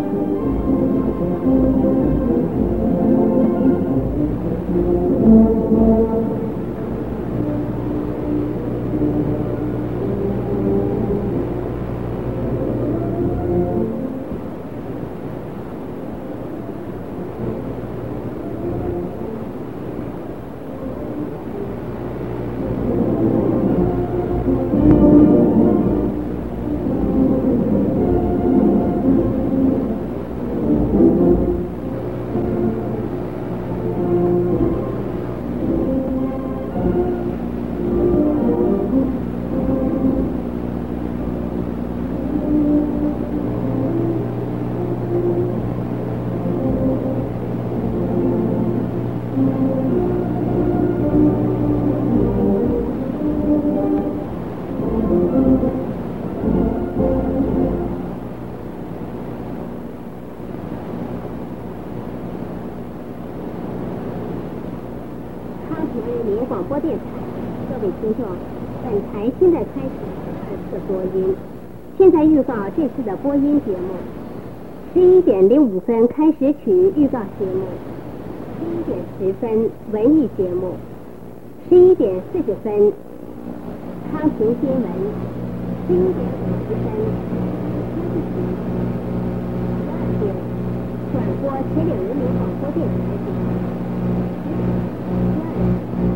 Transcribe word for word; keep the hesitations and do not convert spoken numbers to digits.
广播电台，各位听众，本台现在开始二次播音。现在预告这次的播音节目：十一点零五分开始曲预告节目，十一点十分文艺节目，十一点四十分康平新闻，十一点五十分经济新闻，十二点转播铁岭人民广播电台节目，十点第二